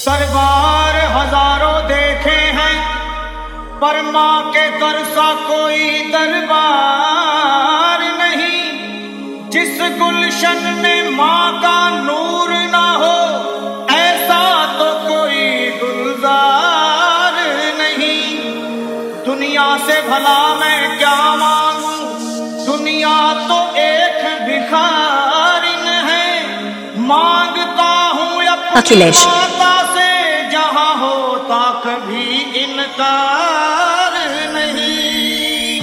सरबार हजारों देखे हैं पर माँ के दर सा कोई दरबार नहीं। जिस गुलशन में माँ का नूर ना हो ऐसा तो कोई गुलजार नहीं। दुनिया से भला मैं क्या मांगू, दुनिया तो एक भिखारिन है। मांगता हूँ अखिलेश से जहाँ होता कभी इनकार नहीं।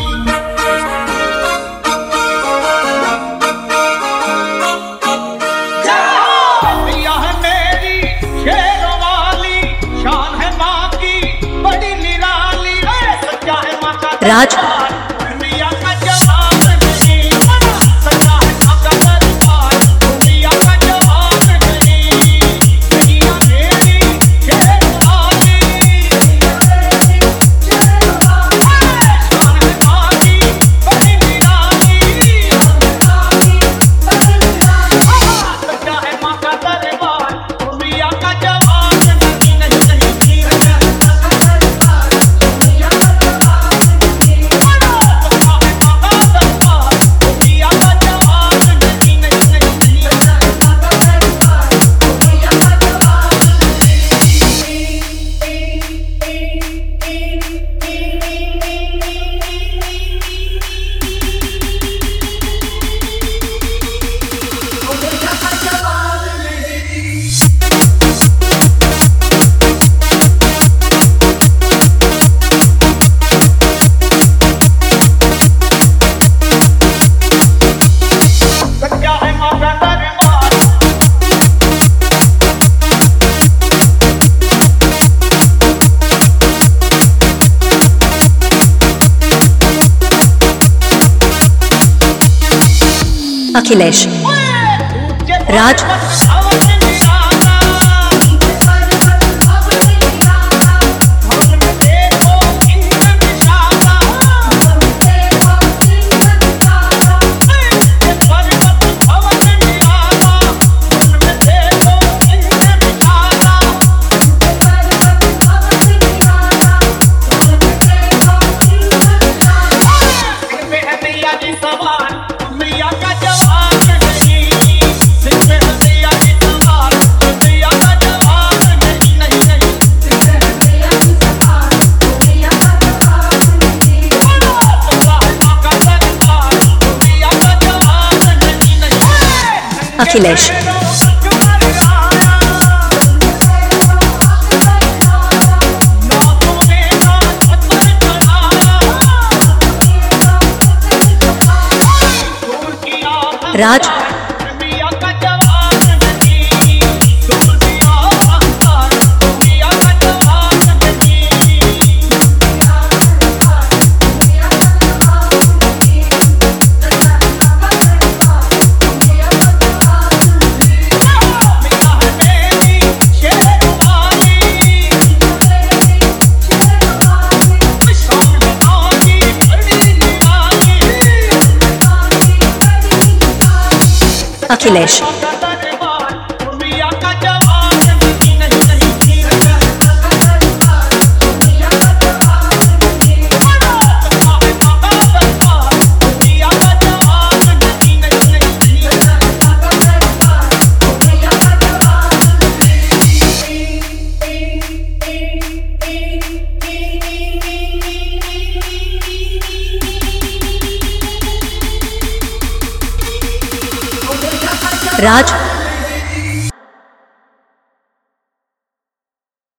यह मेरी शेरों वाली शान है माँ की बड़ी निराली। सच्चा है माँ का राज दुनिया का जवाब नहीं। सच्चा है माँ का दरबार दुनिया का जवाब नहीं। दुनिया मेरी शेरों वाली शान है माँ की बड़ी निराली। सच्चा है माँ का दरबार दुनिया का जवाब नहीं। नहीं नहीं अखिलेश राज अखिलेश राज अखिलेश राज